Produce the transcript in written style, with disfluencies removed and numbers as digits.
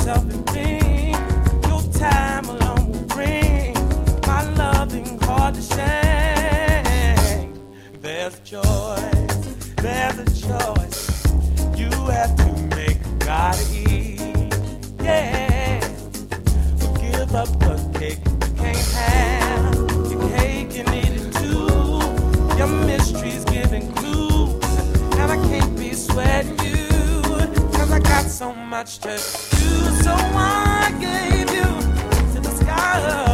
yourself and think your time alone will bring my loving heart to shame. There's a choice you have to make, gotta eat, yeah. But give up the cake you can't have, your cake you need it too. Your mystery's giving clues, and I can't be sweating you, 'cause I got so much to do. So I gave you to the sky.